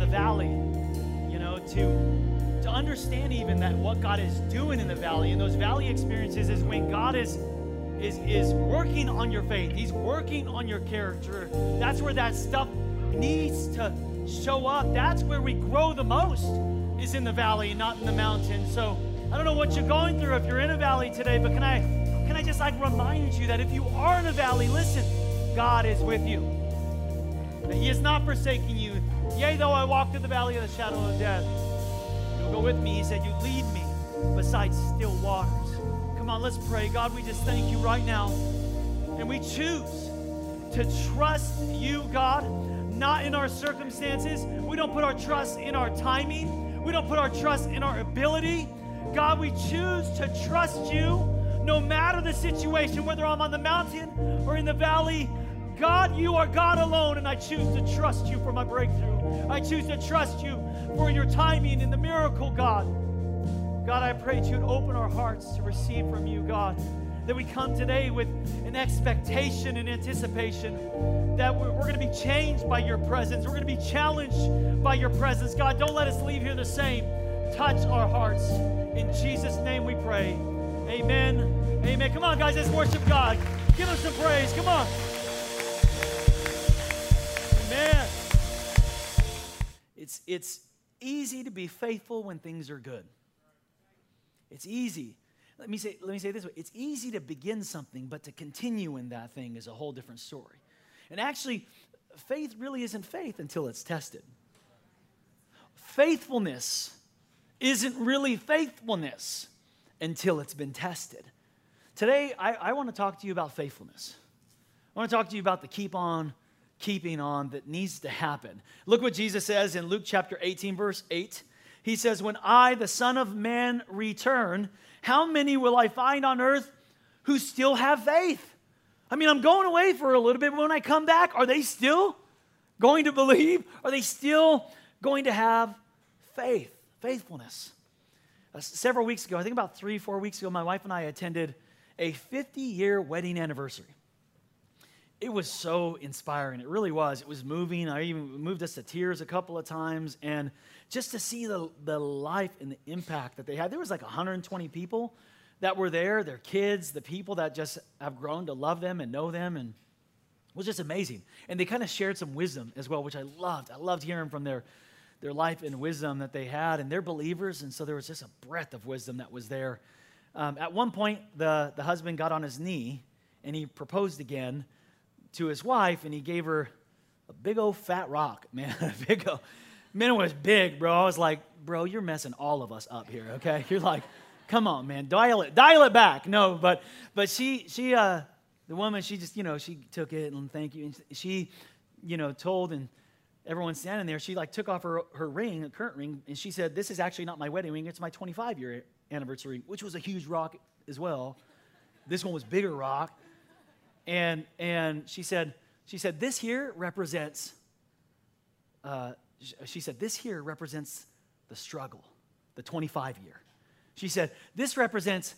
valley, to understand even that what God is doing in the valley. And those valley experiences is when God is working on your faith. He's working on your character. That's where that stuff needs to show up. That's where we grow the most, is in the valley, not in the mountain. So I don't know what you're going through if you're in a valley today, but can I just remind you that if you are in a valley, listen, God is with you. That He is not forsaking you. Yea, though I walk through the valley of the shadow of death, you'll go with me. He said, you lead me beside still waters. Come on, let's pray. God, we just thank you right now. And we choose to trust you, God, not in our circumstances. We don't put our trust in our timing. We don't put our trust in our ability. God, we choose to trust you no matter the situation, whether I'm on the mountain or in the valley. God, you are God alone, and I choose to trust you for my breakthrough. I choose to trust you for your timing in the miracle, God. God, I pray that you would open our hearts to receive from you, God, that we come today with an expectation and anticipation that we're going to be changed by your presence. We're going to be challenged by your presence. God, don't let us leave here the same. Touch our hearts. In Jesus' name we pray. Amen. Amen. Come on, guys, let's worship God. Give Him some praise. Come on. Amen. It's easy to be faithful when things are good. It's easy. Let me say it this way. It's easy to begin something, but to continue in that thing is a whole different story. And actually, faith really isn't faith until it's tested. Faithfulness isn't really faithfulness until it's been tested. Today, I want to talk to you about faithfulness. I want to talk to you about the keeping on that needs to happen. Look what Jesus says in Luke chapter 18, verse 8. He says, when I, the Son of Man, return, how many will I find on earth who still have faith? I mean, I'm going away for a little bit, but when I come back, are they still going to believe? Are they still going to have faith, faithfulness? Several weeks ago, I think about 3-4 weeks ago, my wife and I attended a 50-year wedding anniversary. It was so inspiring. It really was. It was moving. I even moved us to tears a couple of times. And just to see the life and the impact that they had. There was like 120 people that were there, their kids, the people that just have grown to love them and know them. And it was just amazing. And they kind of shared some wisdom as well, which I loved. I loved hearing from their life and wisdom that they had. And they're believers, and so there was just a breadth of wisdom that was there. At one point, the husband got on his knee, and he proposed again to his wife, and he gave her a big old fat rock, man. Man, it was big, bro. I was like, bro, you're messing all of us up here, okay? You're like, come on, man, dial it back. No, but she the woman, she just, she took it and thank you. And she, told, and everyone standing there, she took off her ring, a current ring, and she said, this is actually not my wedding ring, it's my 25-year anniversary, which was a huge rock as well. This one was bigger rock. And she said, this here represents, the struggle, the 25-year. She said, this represents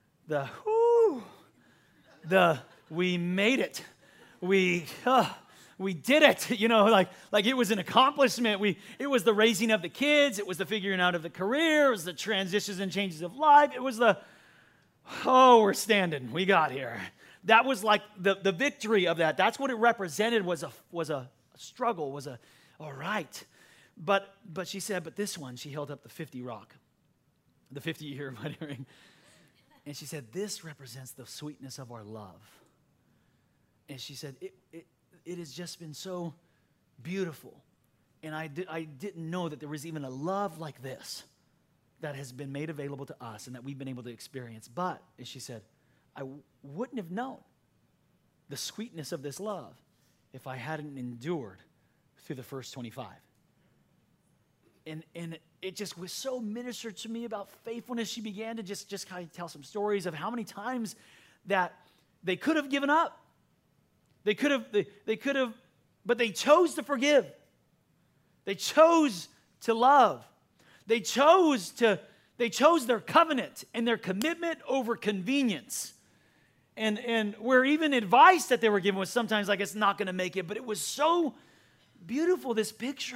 we made it. We did it, like it was an accomplishment. It was the raising of the kids. It was the figuring out of the career. It was the transitions and changes of life. It was we're standing. We got here. That was like the victory of that. That's what it represented, was a struggle, all right. But she said, but this one, she held up the 50 rock, the 50-year wedding ring. And she said, this represents the sweetness of our love. And she said, it has just been so beautiful. And I didn't know that there was even a love like this that has been made available to us and that we've been able to experience. But, as she said, I wouldn't have known the sweetness of this love if I hadn't endured through the first 25. And it just was so ministered to me about faithfulness. She began to just kind of tell some stories of how many times that they could have given up. They could have, but they chose to forgive. They chose to love. They chose their covenant and their commitment over convenience. And where even advice that they were given was sometimes like, it's not going to make it. But it was so beautiful, this picture of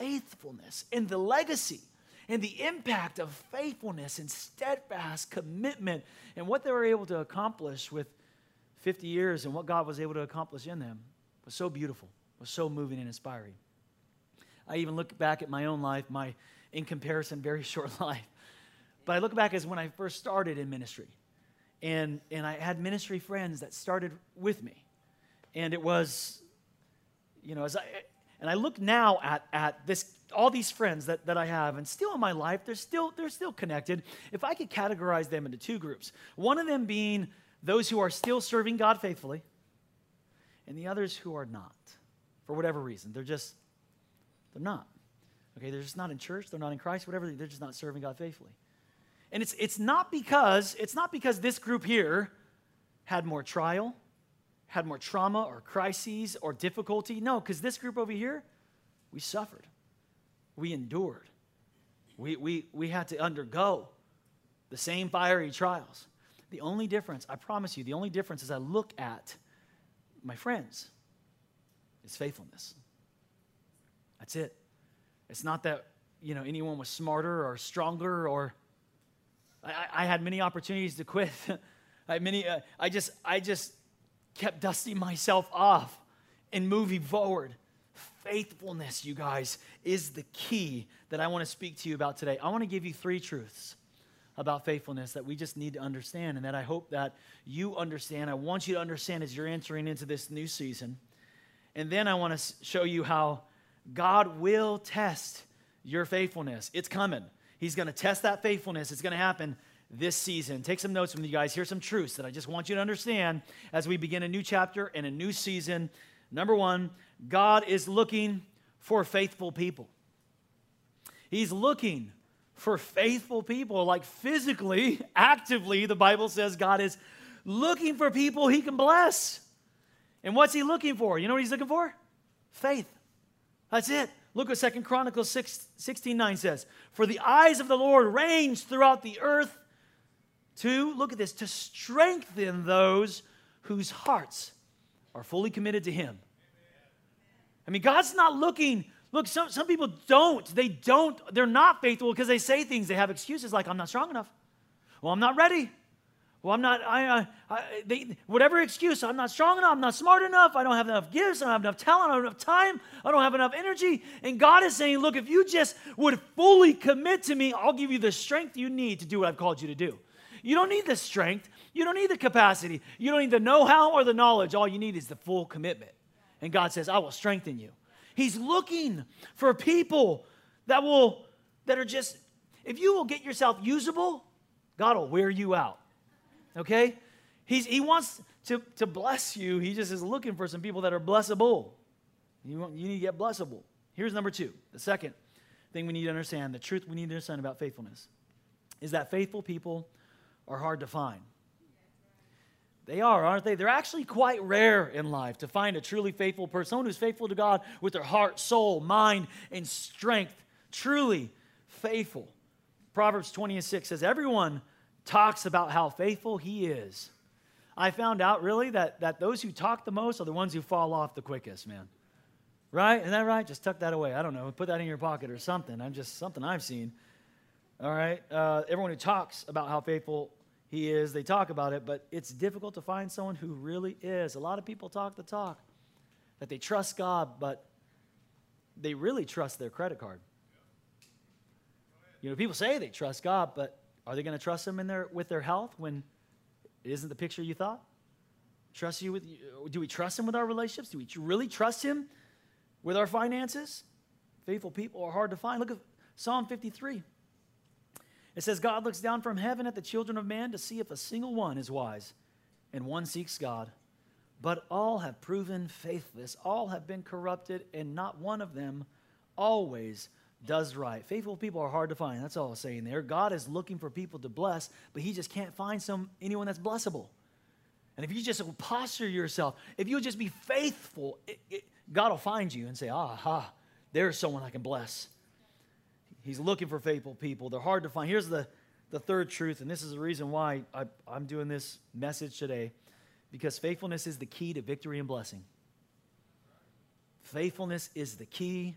faithfulness and the legacy and the impact of faithfulness and steadfast commitment and what they were able to accomplish with 50 years and what God was able to accomplish in them was so beautiful, was so moving and inspiring. I even look back at my own life, my, in comparison, very short life. But I look back as when I first started in ministry. And I had ministry friends that started with me. And it was, you know, and I look now at this, all these friends that I have, and still in my life, they're still connected. If I could categorize them into two groups, one of them being those who are still serving God faithfully, and the others who are not, for whatever reason. They're not. Okay, they're just not in church, they're not in Christ, whatever, they're just not serving God faithfully. And it's not because this group here had more trial, had more trauma or crises or difficulty. No, because this group over here, we suffered. We endured. We had to undergo the same fiery trials. The only difference, I promise you, the only difference as I look at my friends is faithfulness. That's it. It's not that, you know, anyone was smarter or stronger or I had many opportunities to quit. I just kept dusting myself off and moving forward. Faithfulness, you guys, is the key that I want to speak to you about today. I want to give you 3 truths about faithfulness that we just need to understand and that I hope that you understand. I want you to understand as you're entering into this new season. And then I want to show you how God will test your faithfulness. It's coming. He's going to test that faithfulness. It's going to happen this season. Take some notes from you guys. Here's some truths that I just want you to understand as we begin a new chapter and a new season. Number 1, God is looking for faithful people. He's looking for faithful people, like physically, actively, the Bible says God is looking for people he can bless. And what's he looking for? You know what he's looking for? Faith. That's it. Look what 2 Chronicles 16:9 says. For the eyes of the Lord range throughout the earth to, look at this, to strengthen those whose hearts are fully committed to him. I mean, God's not looking. Look, some people they're not faithful because they say things. They have excuses like, I'm not strong enough. Well, I'm not ready. Well, I'm not, whatever excuse, I'm not strong enough, I'm not smart enough, I don't have enough gifts, I don't have enough talent, I don't have enough time, I don't have enough energy. And God is saying, look, if you just would fully commit to me, I'll give you the strength you need to do what I've called you to do. You don't need the strength, you don't need the capacity, you don't need the know-how or the knowledge. All you need is the full commitment. And God says, I will strengthen you. He's looking for people that are just, if you will get yourself usable, God will wear you out. Okay? He wants to bless you. He just is looking for some people that are blessable. You need to get blessable. Here's number 2. The second thing we need to understand, the truth we need to understand about faithfulness, is that faithful people are hard to find. They are, aren't they? They're actually quite rare in life to find a truly faithful person, someone who's faithful to God with their heart, soul, mind, and strength. Truly faithful. Proverbs 20:6 says, everyone talks about how faithful he is. I found out really that those who talk the most are the ones who fall off the quickest, man. Right? Isn't that right? Just tuck that away. I don't know. Put that in your pocket or something. Something I've seen. All right? Everyone who talks about how faithful he is, they talk about it, but it's difficult to find someone who really is. A lot of people talk the talk, that they trust God, but they really trust their credit card. You know, people say they trust God, but are they going to trust him with their health when it isn't the picture you thought? Do we trust him with our relationships? Do we really trust him with our finances? Faithful people are hard to find. Look at Psalm 53. It says, God looks down from heaven at the children of man to see if a single one is wise, and one seeks God. But all have proven faithless. All have been corrupted, and not one of them always does right. Faithful people are hard to find. That's all I'm saying there. God is looking for people to bless, but he just can't find anyone that's blessable. And if you just posture yourself, if you'll just be faithful, God will find you and say, there's someone I can bless. He's looking for faithful people. They're hard to find. Here's the third truth, and this is the reason why I'm doing this message today, because faithfulness is the key to victory and blessing. Faithfulness is the key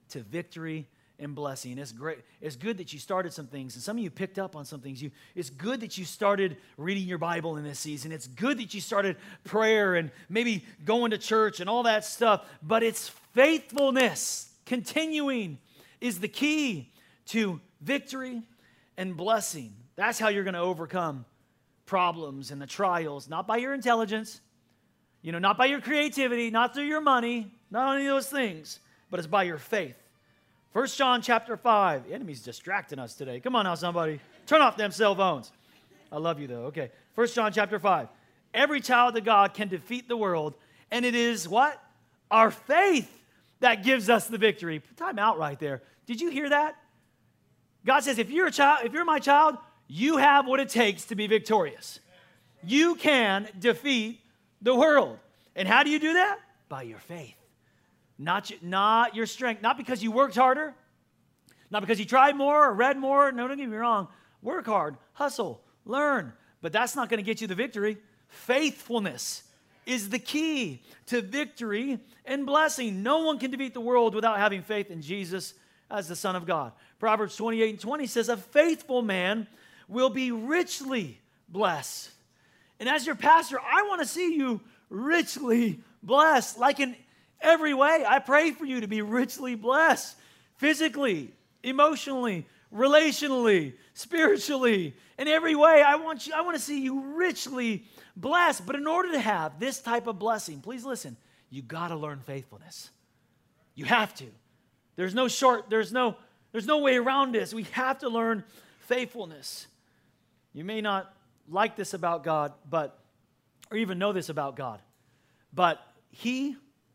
to victory and blessing. It's great. It's good that you started some things, and some of you picked up on some things. It's good that you started reading your Bible in this season. It's good that you started prayer and maybe going to church and all that stuff. But it's faithfulness, continuing, is the key to victory and blessing. That's how you're going to overcome problems and the trials, not by your intelligence, not by your creativity, not through your money, not any of those things, but it's by your faith. 1 John chapter 5. The enemy's distracting us today. Come on now, somebody. Turn off them cell phones. I love you, though. Okay. 1 John chapter 5. Every child of God can defeat the world, and it is what? Our faith that gives us the victory. Time out right there. Did you hear that? God says, if you're a child, if you're my child, you have what it takes to be victorious. You can defeat the world. And how do you do that? By your faith. Not your strength. Not because you worked harder. Not because you tried more or read more. No, don't get me wrong. Work hard. Hustle. Learn. But that's not going to get you the victory. Faithfulness is the key to victory and blessing. No one can defeat the world without having faith in Jesus as the Son of God. Proverbs 28:20 says, a faithful man will be richly blessed. And as your pastor, I want to see you richly blessed. Like in every way, I pray for you to be richly blessed. Physically, emotionally, relationally, spiritually. In every way, I want to see you richly blessed. But in order to have this type of blessing, please listen, you got to learn faithfulness. You have to. There's no way around this. We have to learn faithfulness. You may not like this about God, or even know this about God, but He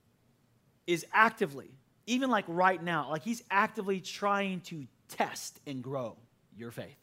is actively, even like right now, like He's actively trying to test and grow your faith.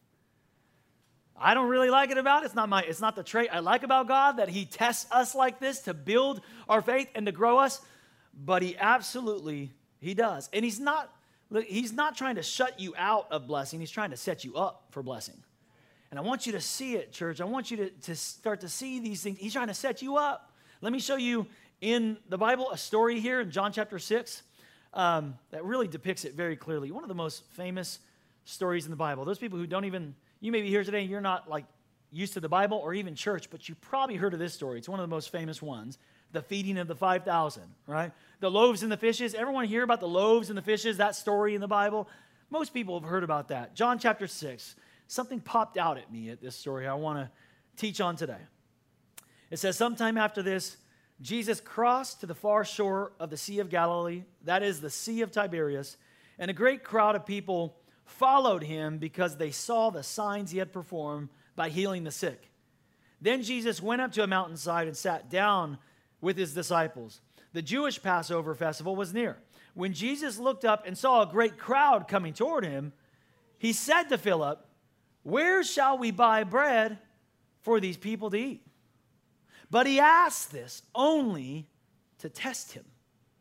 I don't really like it about it. It's not the trait I like about God, that He tests us like this to build our faith and to grow us, but He does. And He's not trying to shut you out of blessing. He's trying to set you up for blessing. And I want you to see it, church. I want you to start to see these things. He's trying to set you up. Let me show you in the Bible a story here in John chapter 6 that really depicts it very clearly. One of the most famous stories in the Bible. Those people who you may be here today and you're not like used to the Bible or even church, but you probably heard of this story. It's one of the most famous ones. The feeding of the 5,000, right? The loaves and the fishes. Everyone hear about the loaves and the fishes, that story in the Bible? Most people have heard about that. John chapter 6. Something popped out at me at this story I want to teach on today. It says, sometime after this, Jesus crossed to the far shore of the Sea of Galilee, that is the Sea of Tiberias, and a great crowd of people followed him because they saw the signs he had performed by healing the sick. Then Jesus went up to a mountainside and sat down with his disciples. The Jewish Passover festival was near. When Jesus looked up and saw a great crowd coming toward him, he said to Philip, where shall we buy bread for these people to eat? But he asked this only to test him.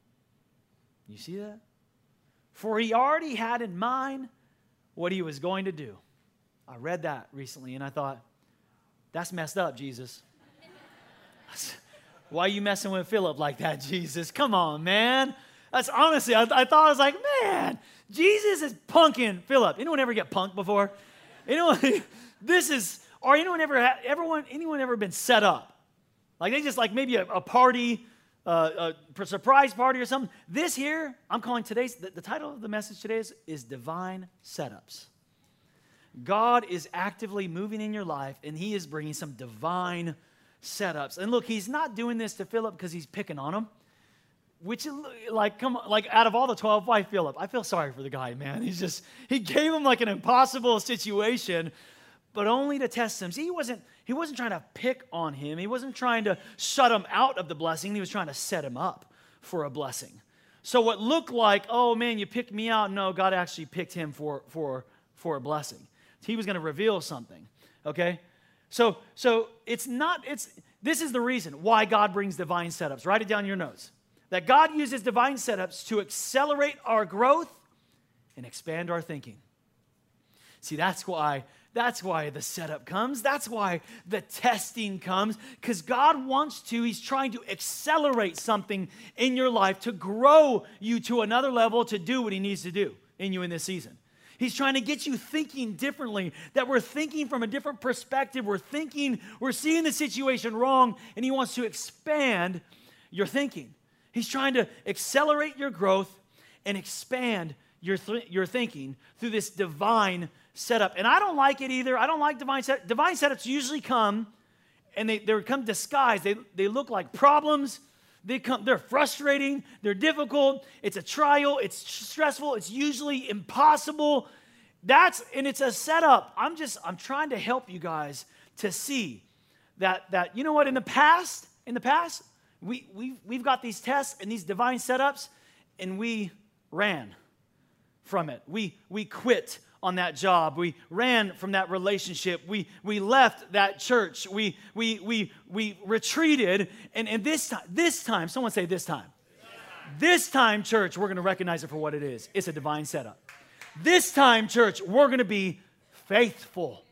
You see that? For he already had in mind what he was going to do. I read that recently and I thought, that's messed up, Jesus. Why are you messing with Philip like that, Jesus? Come on, man. That's honestly, I thought, I was like, man, Jesus is punking Philip. Anyone ever get punked before? Anyone ever been set up? Like they just like maybe a party, a surprise party or something. This here, I'm calling the title of the message today is Divine Setups. God is actively moving in your life and He is bringing some divine setups. And look, He's not doing this to Philip because He's picking on him. Which, out of all the 12, why Philip? I feel sorry for the guy, man. He gave him like an impossible situation, but only to test him. See, he wasn't trying to pick on him. He wasn't trying to shut him out of the blessing. He was trying to set him up for a blessing. So what looked like, oh man, you picked me out. No, God actually picked him for a blessing. He was going to reveal something, okay? So this is the reason why God brings divine setups. Write it down in your notes. That God uses divine setups to accelerate our growth and expand our thinking. See, that's why the setup comes. That's why the testing comes, because God wants to, he's trying to accelerate something in your life to grow you to another level to do what he needs to do in you in this season. He's trying to get you thinking differently, that we're thinking from a different perspective. We're seeing the situation wrong, and he wants to expand your thinking. He's trying to accelerate your growth and expand your thinking through this divine setup. And I don't like it either. I don't like divine setups. Divine setups usually come, and they come disguised. They look like problems. They're frustrating. They're difficult. It's a trial. It's stressful. It's usually impossible. And it's a setup. I'm trying to help you guys to see that you know what, in the past, we've got these tests and these divine setups, and we ran from it. We quit on that job. We ran from that relationship. We left that church. We retreated. And this time, someone say this time. This time, church, we're going to recognize it for what it is. It's a divine setup. This time, church, we're going to be faithful.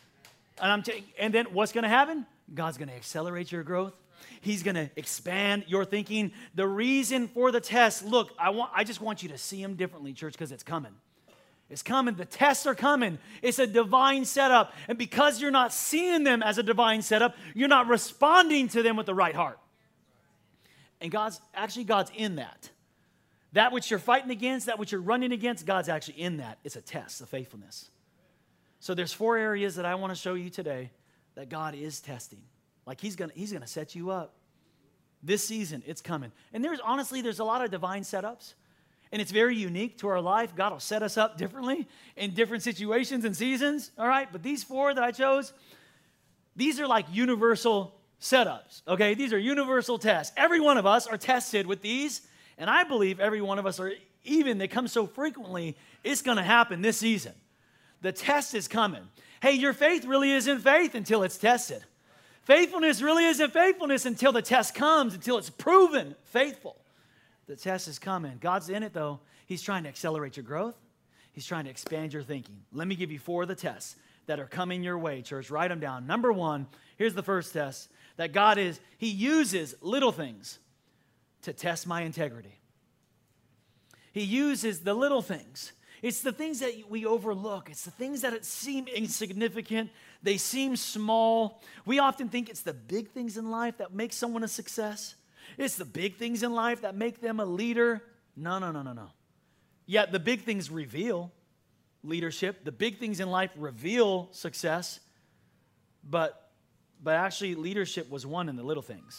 And then what's going to happen? God's going to accelerate your growth. He's going to expand your thinking. The reason for the test, look, I just want you to see them differently, church, because it's coming. It's coming. The tests are coming. It's a divine setup. And because you're not seeing them as a divine setup, you're not responding to them with the right heart. And God's in that. That which you're fighting against, that which you're running against, God's actually in that. It's a test of faithfulness. So there's 4 areas that I want to show you today that God is testing. Like he's gonna set you up. This season, it's coming. And there's a lot of divine setups. And it's very unique to our life. God will set us up differently in different situations and seasons, all right? But these 4 that I chose, these are like universal setups, okay? These are universal tests. Every one of us are tested with these, and I believe every one of us they come so frequently, it's going to happen this season. The test is coming. Hey, your faith really isn't faith until it's tested. Faithfulness really isn't faithfulness until the test comes, until it's proven faithful. The test is coming. God's in it, though. He's trying to accelerate your growth. He's trying to expand your thinking. Let me give you 4 of the tests that are coming your way, church. Write them down. Number 1, here's the first test, that He uses little things to test my integrity. He uses the little things. It's the things that we overlook. It's the things that seem insignificant. They seem small. We often think it's the big things in life that make someone a success. It's the big things in life that make them a leader. No. Yet the big things reveal leadership. The big things in life reveal success. But actually leadership was won in the little things.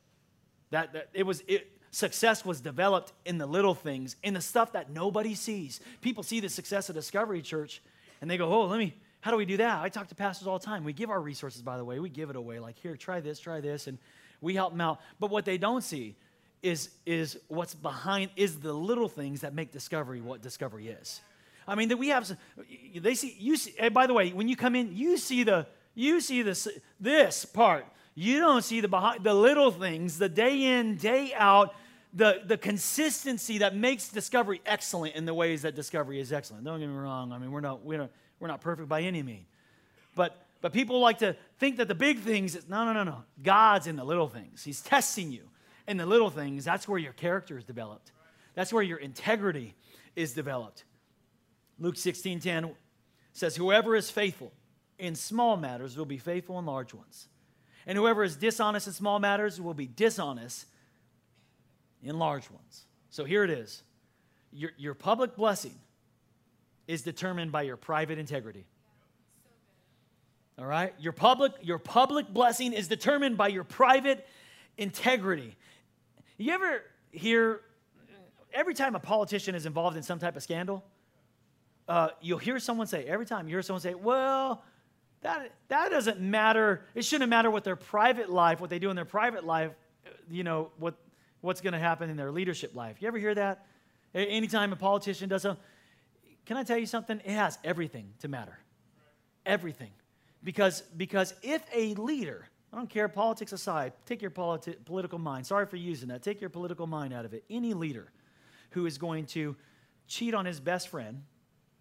Success was developed in the little things, in the stuff that nobody sees. People see the success of Discovery Church, and they go, how do we do that? I talk to pastors all the time. We give our resources, by the way. We give it away. Like, here, try this, and we help them out. But what they don't see is what's behind, is the little things that make Discovery what Discovery is. I mean, that we have, and by the way, when you come in, you see this part. You don't see the little things, the day in, day out, the consistency that makes Discovery excellent in the ways that Discovery is excellent. Don't get me wrong. I mean, we're not perfect by any means. But people like to think that the big things, no. God's in the little things. He's testing you in the little things. That's where your character is developed. That's where your integrity is developed. Luke 16:10 says, whoever is faithful in small matters will be faithful in large ones. And whoever is dishonest in small matters will be dishonest in large ones. So here it is. Your public blessing is determined by your private integrity. All right? Your public blessing is determined by your private integrity. You ever hear, every time a politician is involved in some type of scandal, you'll hear someone say, well, that doesn't matter. It shouldn't matter what what they do in their private life, what's going to happen in their leadership life. You ever hear that? Anytime a politician does something, can I tell you something? It has everything to matter. Everything. Because if a leader, I don't care, politics aside, take your political mind. Sorry for using that. Take your political mind out of it. Any leader who is going to cheat on his best friend,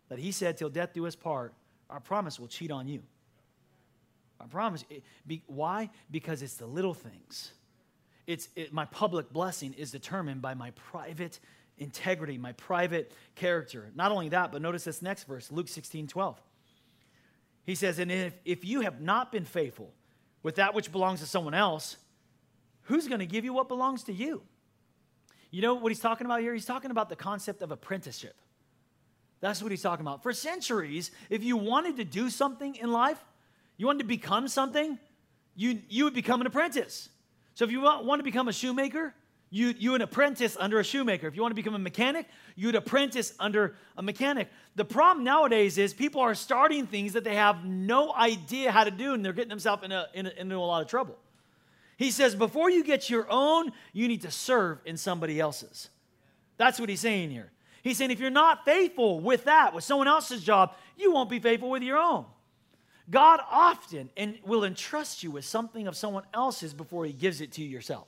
that he said, till death do us part, our promise will cheat on you. I promise. Why? Because it's the little things. My public blessing is determined by my private integrity, my private character. Not only that, but notice this next verse, Luke 16:12. He says, and if you have not been faithful with that which belongs to someone else, who's going to give you what belongs to you? You know what he's talking about here? He's talking about the concept of apprenticeship. That's what he's talking about. For centuries, if you wanted to do something in life, you wanted to become something, you would become an apprentice. So if you want to become a shoemaker, you would apprentice under a shoemaker. If you want to become a mechanic, you would apprentice under a mechanic. The problem nowadays is people are starting things that they have no idea how to do, and they're getting themselves into a lot of trouble. He says, before you get your own, you need to serve in somebody else's. That's what he's saying here. He's saying if you're not faithful with that, with someone else's job, you won't be faithful with your own. God often will entrust you with something of someone else's before he gives it to you yourself.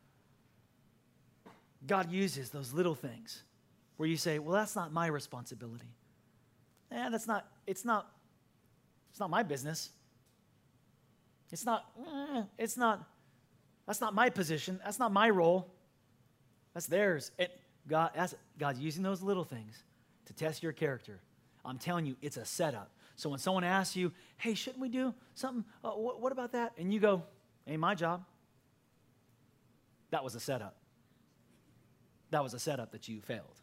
God uses those little things where you say, well, that's not my responsibility. It's not my business. That's not my position. That's not my role. That's theirs. God's using those little things to test your character. I'm telling you, it's a setup. So when someone asks you, hey, shouldn't we do something? What about that? And you go, ain't my job. That was a setup. That was a setup that you failed.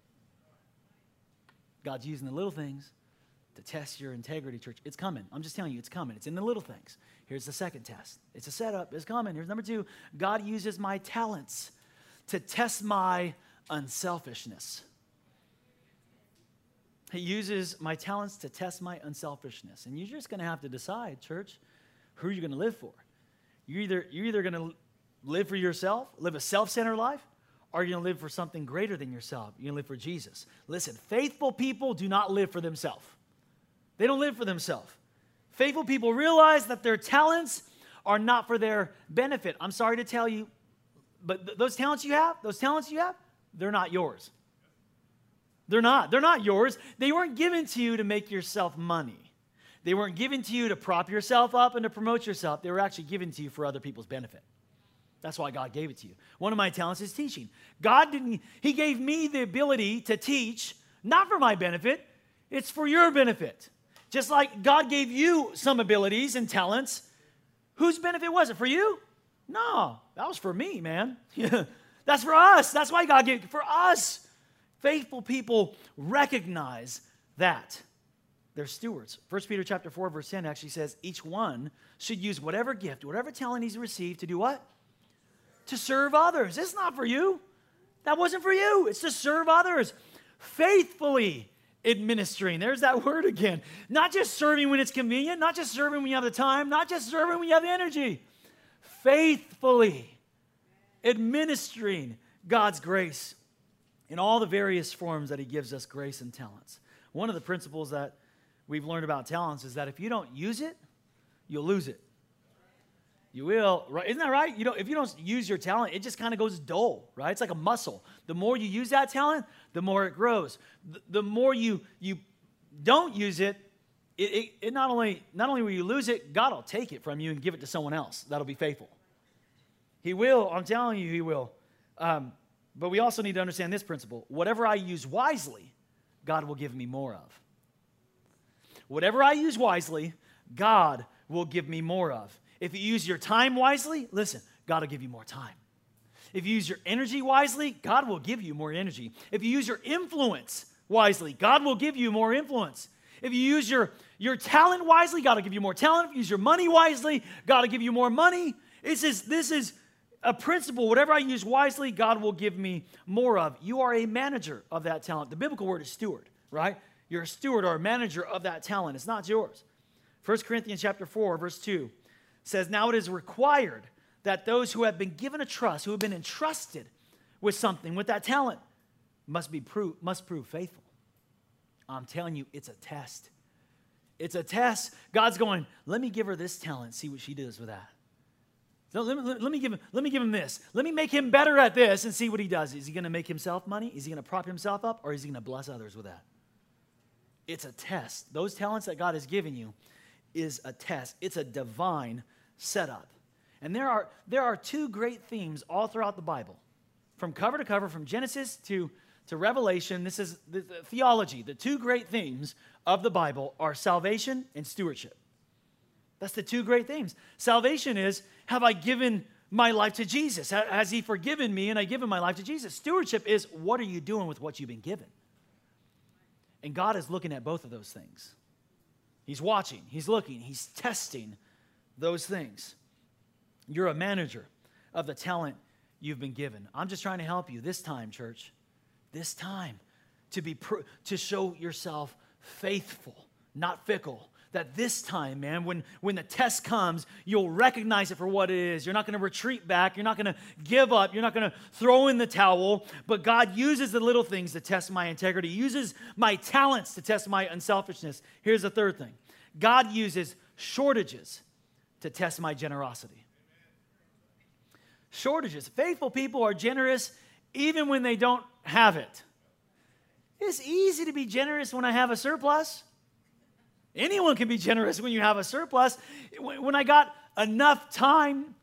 God's using the little things to test your integrity, church. It's coming. I'm just telling you, it's coming. It's in the little things. Here's the second test. It's a setup. It's coming. Here's number 2. God uses my talents to test my unselfishness. He uses my talents to test my unselfishness. And you're just going to have to decide, church, who you're going to live for. You're either going to live for yourself, live a self-centered life, or you're going to live for something greater than yourself. You're going to live for Jesus. Listen, faithful people do not live for themselves. They don't live for themselves. Faithful people realize that their talents are not for their benefit. I'm sorry to tell you, but those talents you have, they're not yours. They're not yours. They weren't given to you to make yourself money. They weren't given to you to prop yourself up and to promote yourself. They were actually given to you for other people's benefit. That's why God gave it to you. One of my talents is teaching. He gave me the ability to teach, not for my benefit, it's for your benefit. Just like God gave you some abilities and talents, whose benefit was it? For you? No, that was for me, man. That's for us. That's why God gave it for us. Faithful people recognize that. They're stewards. 1 Peter chapter 4, verse 10 actually says, each one should use whatever gift, whatever talent he's received to do what? To serve others. It's not for you. That wasn't for you. It's to serve others. Faithfully administering. There's that word again. Not just serving when it's convenient, not just serving when you have the time, not just serving when you have the energy. Faithfully administering God's grace in all the various forms that he gives us grace and talents. One of the principles that we've learned about talents is that if you don't use it, you'll lose it. You will, right? Isn't that right? If you don't use your talent, it just kind of goes dull, right? It's like a muscle. The more you use that talent, the more it grows. The more you don't use it, it not only will you lose it, God will take it from you and give it to someone else that'll be faithful. He will. I'm telling you, he will. But we also need to understand this principle. Whatever I use wisely, God will give me more of. Whatever I use wisely, God will give me more of. If you use your time wisely, listen, God will give you more time. If you use your energy wisely, God will give you more energy. If you use your influence wisely, God will give you more influence. If you use your talent wisely, God will give you more talent. If you use your money wisely, God will give you more money. This is a principle. Whatever I use wisely, God will give me more of. You are a manager of that talent. The biblical word is steward, right? You're a steward or a manager of that talent. It's not yours. 1 Corinthians chapter 4, verse 2 says, now it is required that those who have been given a trust, who have been entrusted with something, with that talent, must prove faithful. I'm telling you, it's a test. It's a test. God's going, let me give her this talent, see what she does with that. So let me give him this. Let me make him better at this and see what he does. Is he going to make himself money? Is he going to prop himself up? Or is he going to bless others with that? It's a test. Those talents that God has given you is a test. It's a divine setup. And there are two great themes all throughout the Bible. From cover to cover, from Genesis to Revelation, this is the theology. The two great themes of the Bible are salvation and stewardship. That's the two great themes. Salvation is, have I given my life to Jesus? Has he forgiven me and I given my life to Jesus? Stewardship is, what are you doing with what you've been given? And God is looking at both of those things. He's watching, he's looking, he's testing those things. You're a manager of the talent you've been given. I'm just trying to help you this time, church. This time to show yourself faithful, not fickle. That this time, man, when the test comes, you'll recognize it for what it is. You're not going to retreat back. You're not going to give up. You're not going to throw in the towel. But God uses the little things to test my integrity. He uses my talents to test my unselfishness. Here's the third thing. God uses shortages to test my generosity. Shortages. Faithful people are generous even when they don't have it. It's easy to be generous when I have a surplus. Anyone can be generous when you have a surplus. When I got enough time,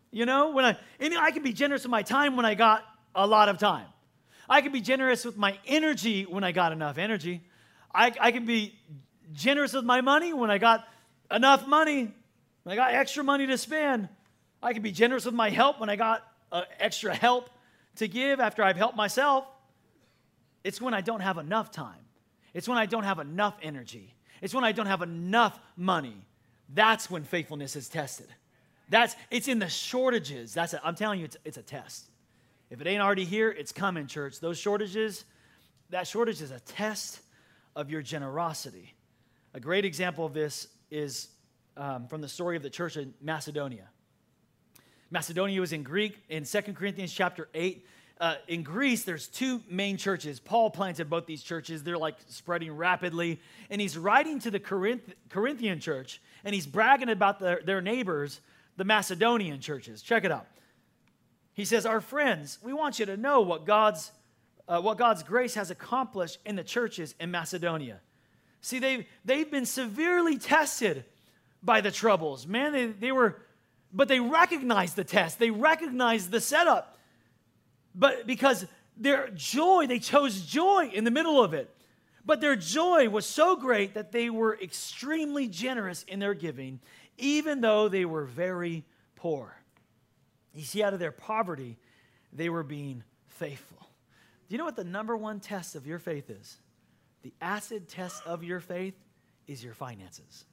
I can be generous with my time when I got a lot of time. I can be generous with my energy when I got enough energy. I can be generous with my money when I got enough money, when I got extra money to spend. I can be generous with my help when I got extra help to give after I've helped myself. It's when I don't have enough time. It's when I don't have enough energy. It's when I don't have enough money. That's when faithfulness is tested. It's in the shortages. I'm telling you, it's a test. If it ain't already here, it's coming, church. That shortage is a test of your generosity. A great example of this is from the story of the church in Macedonia. Macedonia was in Greek in 2 Corinthians chapter 8. In Greece, there's two main churches. Paul planted both these churches. They're like spreading rapidly. And he's writing to the Corinthian church, and he's bragging about their neighbors, the Macedonian churches. Check it out. He says, our friends, we want you to know what God's grace has accomplished in the churches in Macedonia. See, they've been severely tested by the troubles. Man, but they recognized the test. They recognized the setup. But because they chose joy in the middle of it. But their joy was so great that they were extremely generous in their giving, even though they were very poor. You see, out of their poverty, they were being faithful. Do you know what the number one test of your faith is? The acid test of your faith is your finances.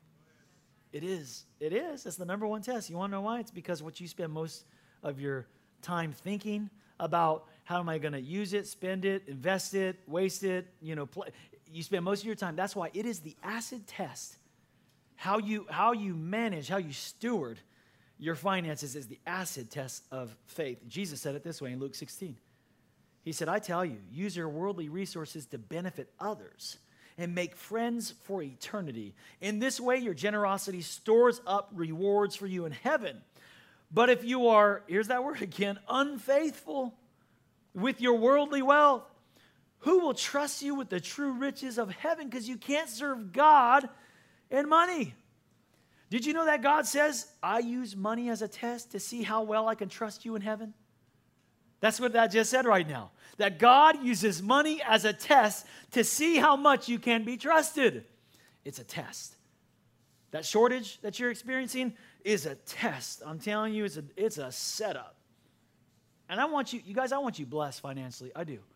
It is. It is. It's the number one test. You want to know why? It's because what you spend most of your time thinking about, how am I going to use it, spend it, invest it, waste it, you spend most of your time. That's why it is the acid test. How you manage, how you steward your finances is the acid test of faith. Jesus said it this way in Luke 16. He said, I tell you, use your worldly resources to benefit others and make friends for eternity. In this way, your generosity stores up rewards for you in heaven. But if you are, here's that word again, unfaithful with your worldly wealth, who will trust you with the true riches of heaven? Because you can't serve God and money. Did you know that God says, I use money as a test to see how well I can trust you in heaven? That's what that just said right now. That God uses money as a test to see how much you can be trusted. It's a test. That shortage that you're experiencing is a test. I'm telling you, it's a setup. And I want you blessed financially. I do.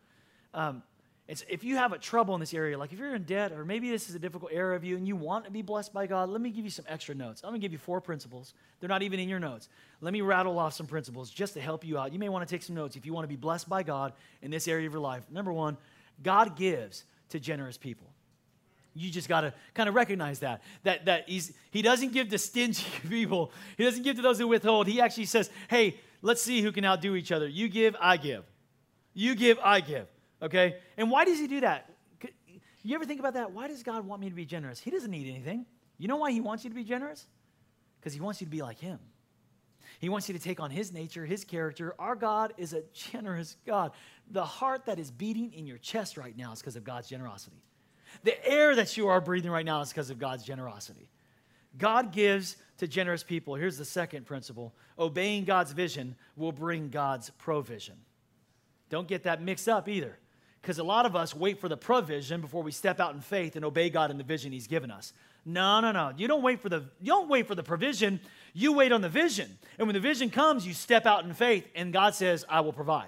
If you have a trouble in this area, like if you're in debt, or maybe this is a difficult area of you and you want to be blessed by God, let me give you some extra notes. I'm going to give you 4 principles. They're not even in your notes. Let me rattle off some principles just to help you out. You may want to take some notes if you want to be blessed by God in this area of your life. Number 1, God gives to generous people. You just got to kind of recognize that he doesn't give to stingy people. He doesn't give to those who withhold. He actually says, hey, let's see who can outdo each other. You give, I give. You give, I give. Okay? And why does he do that? You ever think about that? Why does God want me to be generous? He doesn't need anything. You know why he wants you to be generous? Because he wants you to be like him. He wants you to take on his nature, his character. Our God is a generous God. The heart that is beating in your chest right now is because of God's generosity. The air that you are breathing right now is because of God's generosity. God gives to generous people. Here's the second principle. Obeying God's vision will bring God's provision. Don't get that mixed up either, because a lot of us wait for the provision before we step out in faith and obey God in the vision He's given us. No. You don't wait for the provision. You wait on the vision. And when the vision comes, you step out in faith, and God says, I will provide.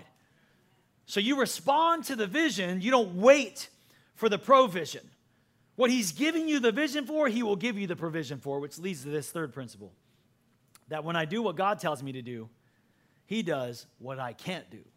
So you respond to the vision. You don't wait for the provision. What He's giving you the vision for, He will give you the provision for, which leads to this third principle. That when I do what God tells me to do, He does what I can't do.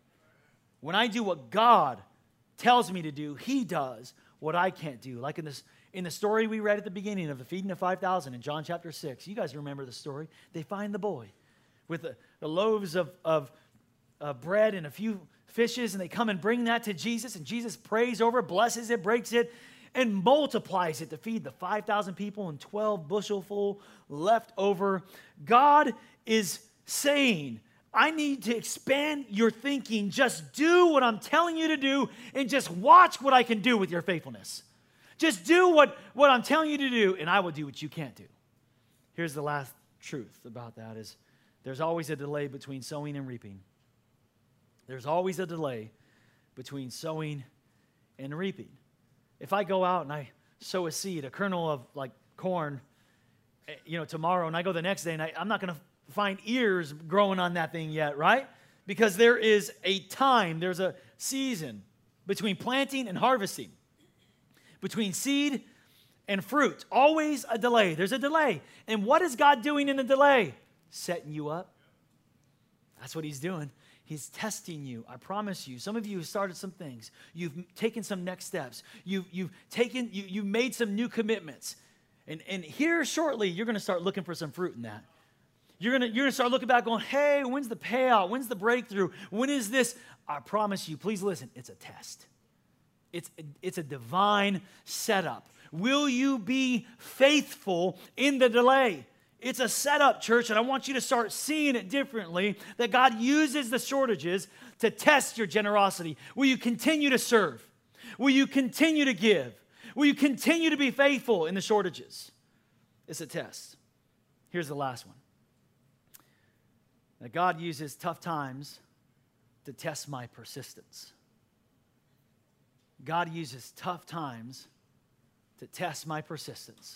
When I do what God tells me to do, He does what I can't do. Like in the story we read at the beginning of the feeding of 5,000 in John chapter 6. You guys remember the story. They find the boy with the loaves of bread and a few fishes, and they come and bring that to Jesus, and Jesus prays over it, blesses it, breaks it, and multiplies it to feed the 5,000 people and 12 bushel full left over. God is saying, I need to expand your thinking. Just do what I'm telling you to do and just watch what I can do with your faithfulness. Just do what I'm telling you to do, and I will do what you can't do. Here's the last truth about that is there's always a delay between sowing and reaping. There's always a delay between sowing and reaping. If I go out and I sow a seed, a kernel of like corn, tomorrow, and I go the next day, and I'm not going to find ears growing on that thing yet, right? Because there is a time, there's a season between planting and harvesting, between seed and fruit. Always a delay. There's a delay. And what is God doing in the delay? Setting you up. That's what He's doing. He's testing you. I promise you. Some of you have started some things. You've taken some next steps. You've made some new commitments. And here shortly, you're going to start looking for some fruit in that. You're gonna start looking back going, hey, when's the payout? When's the breakthrough? When is this? I promise you, please listen, it's a test. It's a divine setup. Will you be faithful in the delay? It's a setup, church, and I want you to start seeing it differently, that God uses the shortages to test your generosity. Will you continue to serve? Will you continue to give? Will you continue to be faithful in the shortages? It's a test. Here's the last one. That God uses tough times to test my persistence. God uses tough times to test my persistence.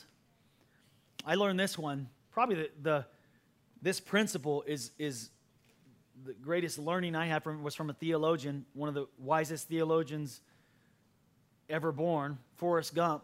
I learned this one. Probably this principle is the greatest learning I had was from a theologian, one of the wisest theologians ever born, Forrest Gump.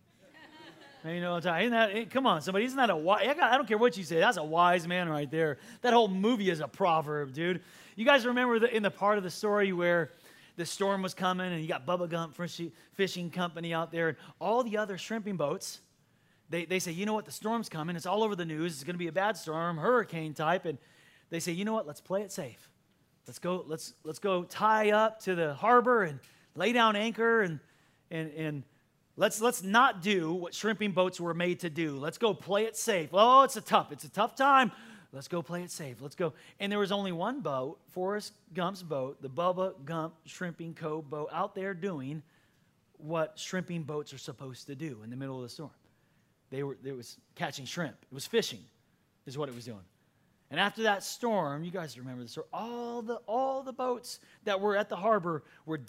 You know what I'm saying? Come on, somebody. Isn't that a wise? I don't care what you say. That's a wise man right there. That whole movie is a proverb, dude. You guys remember in the part of the story where the storm was coming and you got Bubba Gump Fishing Company out there and all the other shrimping boats, they say, you know what, the storm's coming. It's all over the news. It's going to be a bad storm, hurricane type. And they say, you know what, let's play it safe. Let's go tie up to the harbor and lay down anchor and Let's not do what shrimping boats were made to do. Let's go play it safe. Oh, it's a tough time. Let's go play it safe. Let's go. And there was only one boat, Forrest Gump's boat, the Bubba Gump Shrimping Cove boat, out there doing what shrimping boats are supposed to do in the middle of the storm. It was catching shrimp. It was fishing, is what it was doing. And after that storm, you guys remember the story. All the boats that were at the harbor were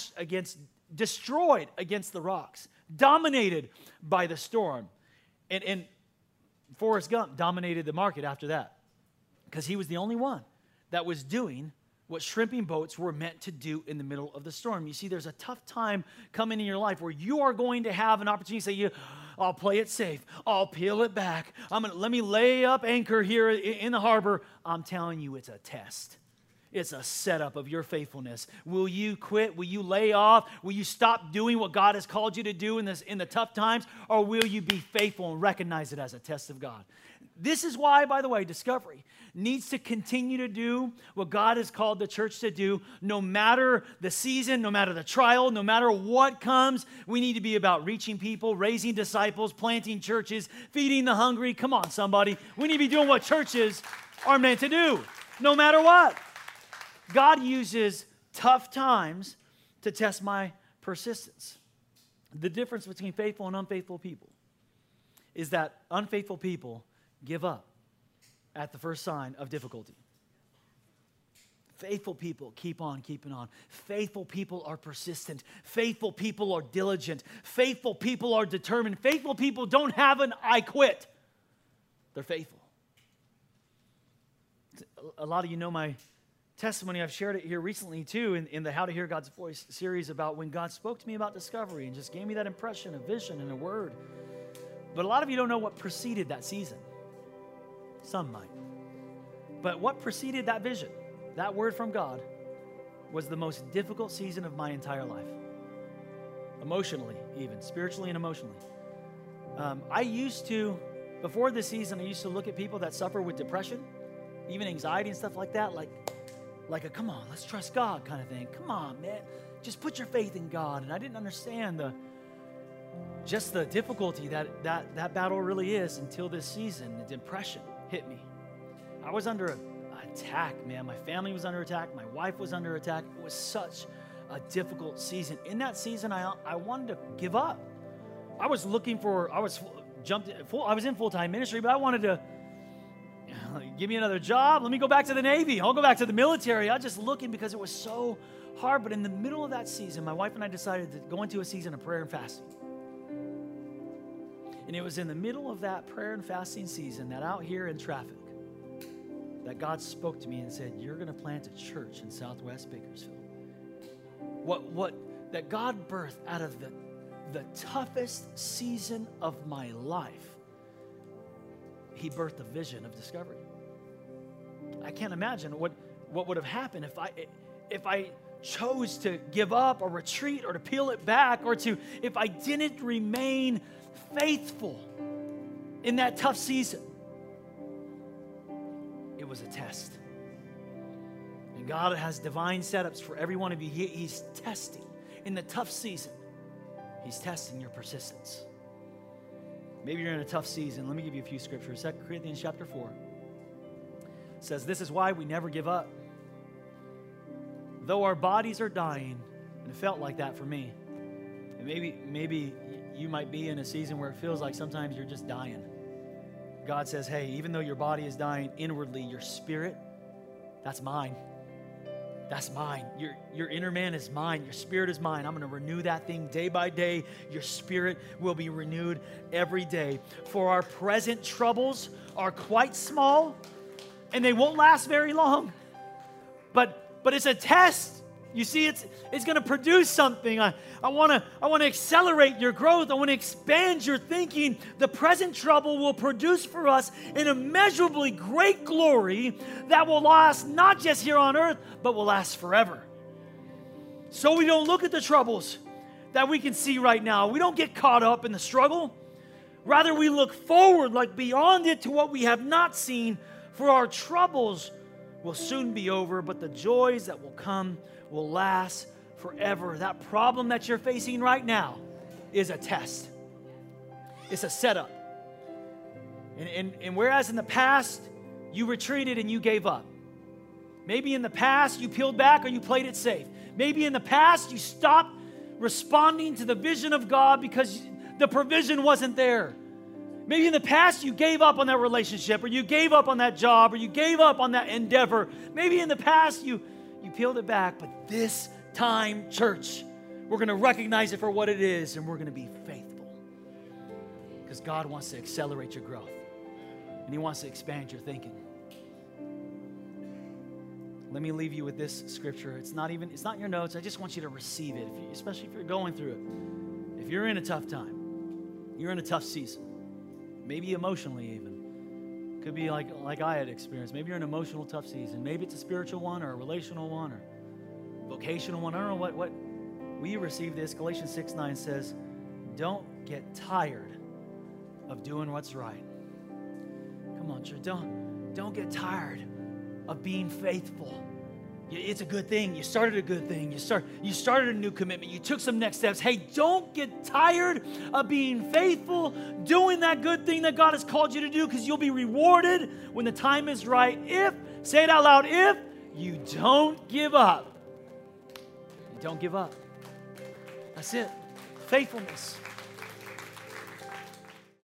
destroyed against the rocks, dominated by the storm. And Forrest Gump dominated the market after that because he was the only one that was doing what shrimping boats were meant to do in the middle of the storm. You see, there's a tough time coming in your life where you are going to have an opportunity to say, I'll play it safe. I'll peel it back. Let me lay up anchor here in the harbor. I'm telling you, it's a test. It's a setup of your faithfulness. Will you quit? Will you lay off? Will you stop doing what God has called you to do in the tough times? Or will you be faithful and recognize it as a test of God? This is why, by the way, Discovery needs to continue to do what God has called the church to do, no matter the season, no matter the trial, no matter what comes. We need to be about reaching people, raising disciples, planting churches, feeding the hungry. Come on, somebody. We need to be doing what churches are meant to do, no matter what. God uses tough times to test my persistence. The difference between faithful and unfaithful people is that unfaithful people give up at the first sign of difficulty. Faithful people keep on keeping on. Faithful people are persistent. Faithful people are diligent. Faithful people are determined. Faithful people don't have an I quit. They're faithful. A lot of you know my testimony. I've shared it here recently too in the How to Hear God's Voice series about when God spoke to me about discovery and just gave me that impression, a vision, and a word. But a lot of you don't know what preceded that season. Some might. But what preceded that vision, that word from God, was the most difficult season of my entire life. Emotionally, even, spiritually and emotionally. I used to, before this season, I used to look at people that suffer with depression, even anxiety and stuff like that, like a come on, let's trust God kind of thing. Come on, man, just put your faith in God. And I didn't understand just the difficulty that battle really is until this season. The depression hit me. I was under attack, man. My family was under attack. My wife was under attack. It was such a difficult season. In that season, I wanted to give up. I was in full-time ministry, but I wanted to give me another job. Let me go back to the Navy. I'll go back to the military. I was just looking because it was so hard. But in the middle of that season, my wife and I decided to go into a season of prayer and fasting. And it was in the middle of that prayer and fasting season that out here in traffic, that God spoke to me and said, you're going to plant a church in Southwest Bakersfield. That God birthed out of the toughest season of my life, He birthed a vision of discovery. I can't imagine what would have happened if I chose to give up or retreat or to peel it back if I didn't remain faithful in that tough season. It was a test. And God has divine setups for every one of you. He's testing. In the tough season, He's testing your persistence. Maybe you're in a tough season. Let me give you a few scriptures. 2 Corinthians chapter 4 says, this is why we never give up. Though our bodies are dying, and it felt like that for me. And maybe you might be in a season where it feels like sometimes you're just dying. God says, hey, even though your body is dying inwardly, your spirit, that's mine. That's mine. Your inner man is mine. Your spirit is mine. I'm going to renew that thing day by day. Your spirit will be renewed every day. For our present troubles are quite small, and they won't last very long. But it's a test. You see, it's going to produce something. I want to accelerate your growth. I want to expand your thinking. The present trouble will produce for us an immeasurably great glory that will last not just here on earth, but will last forever. So we don't look at the troubles that we can see right now. We don't get caught up in the struggle. Rather, we look forward, like beyond it, to what we have not seen. For our troubles will soon be over, but the joys that will come will last forever. That problem that you're facing right now is a test. It's a setup. And whereas in the past, you retreated and you gave up. Maybe in the past, you peeled back or you played it safe. Maybe in the past, you stopped responding to the vision of God because the provision wasn't there. Maybe in the past, you gave up on that relationship, or you gave up on that job, or you gave up on that endeavor. Maybe in the past, you peeled it back, but this time, church, we're going to recognize it for what it is, and we're going to be faithful. Because God wants to accelerate your growth, and He wants to expand your thinking. Let me leave you with this scripture. It's not in your notes. I just want you to receive it, especially if you're going through it. If you're in a tough time, you're in a tough season, maybe emotionally even. Could be like I had experienced. Maybe you're in an emotional tough season. Maybe it's a spiritual one or a relational one or vocational one. I don't know what. We receive this. Galatians 6:9 says, don't get tired of doing what's right. Come on, church. Don't get tired of being faithful. It's a good thing. You started a good thing. You started a new commitment. You took some next steps. Hey, don't get tired of being faithful, doing that good thing that God has called you to do, because you'll be rewarded when the time is right. Say it out loud, if you don't give up. You don't give up. That's it. Faithfulness.